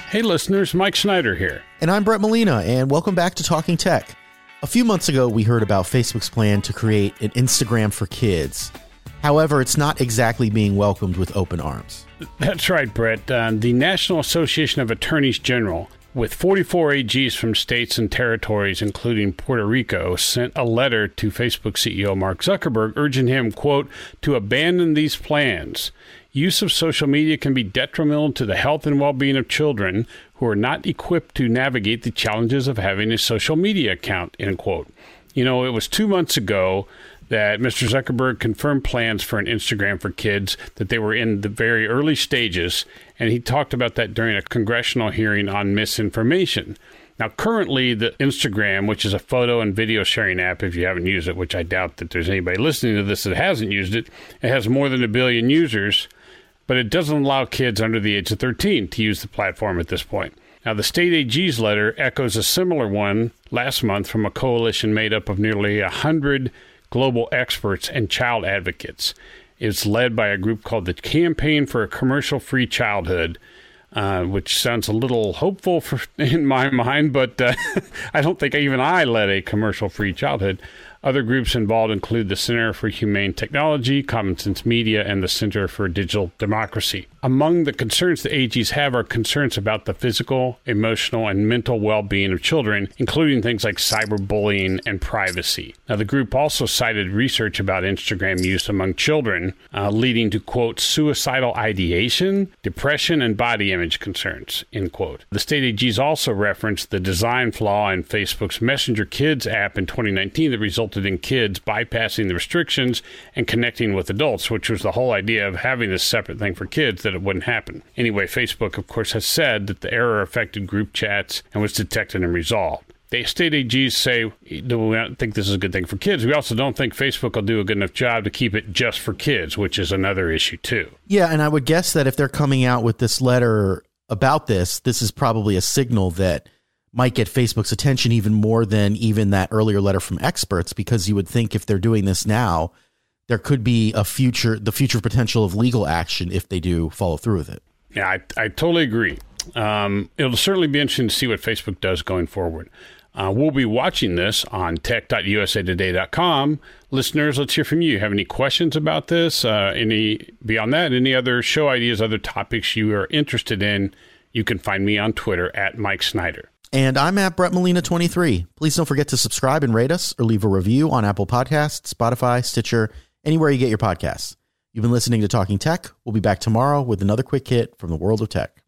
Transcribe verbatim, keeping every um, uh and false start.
Hey listeners, Mike Schneider here. And I'm Brett Molina, and welcome back to Talking Tech. A few months ago, we heard about Facebook's plan to create an Instagram for kids. However, it's not exactly being welcomed with open arms. That's right, Brett. Uh, the National Association of Attorneys General, with forty-four A Gs from states and territories, including Puerto Rico, sent a letter to Facebook C E O Mark Zuckerberg urging him, quote, to abandon these plans. Use of social media can be detrimental to the health and well-being of children who are not equipped to navigate the challenges of having a social media account, end quote. You know, it was two months ago that Mister Zuckerberg confirmed plans for an Instagram for kids, that they were in the very early stages, and he talked about that during a congressional hearing on misinformation. Now, currently, the Instagram, which is a photo and video sharing app, if you haven't used it, which I doubt that there's anybody listening to this that hasn't used it, it has more than a billion users, but it doesn't allow kids under the age of thirteen to use the platform at this point. Now, the state A G's letter echoes a similar one last month from a coalition made up of nearly one hundred global experts and child advocates. It's led by a group called the Campaign for a Commercial-Free Childhood, uh, which sounds a little hopeful for, in my mind, but uh, I don't think even I led a commercial-free childhood. Other groups involved include the Center for Humane Technology, Common Sense Media, and the Center for Digital Democracy. Among the concerns the A Gs have are concerns about the physical, emotional, and mental well-being of children, including things like cyberbullying and privacy. Now, the group also cited research about Instagram use among children, uh, leading to, quote, suicidal ideation, depression, and body image concerns, end quote. The state A Gs also referenced the design flaw in Facebook's Messenger Kids app in twenty nineteen that resulted in kids bypassing the restrictions and connecting with adults, which was the whole idea of having this separate thing for kids, that it wouldn't happen. Anyway, Facebook, of course, has said that the error affected group chats and was detected and resolved. The state A Gs say, we don't think this is a good thing for kids. We also don't think Facebook will do a good enough job to keep it just for kids, which is another issue, too. Yeah, and I would guess that if they're coming out with this letter about this, this is probably a signal that might get Facebook's attention even more than even that earlier letter from experts, because you would think if they're doing this now, there could be a future, the future potential of legal action if they do follow through with it. Yeah, I, I totally agree. Um, it'll certainly be interesting to see what Facebook does going forward. Uh, we'll be watching this on tech dot u s a today dot com. Listeners, let's hear from you. Have any questions about this? Uh, any beyond that, any other show ideas, other topics you are interested in? You can find me on Twitter at Mike Schneider. And I'm at Brett Molina twenty-three. Please don't forget to subscribe and rate us or leave a review on Apple Podcasts, Spotify, Stitcher, anywhere you get your podcasts. You've been listening to Talking Tech. We'll be back tomorrow with another quick hit from the world of tech.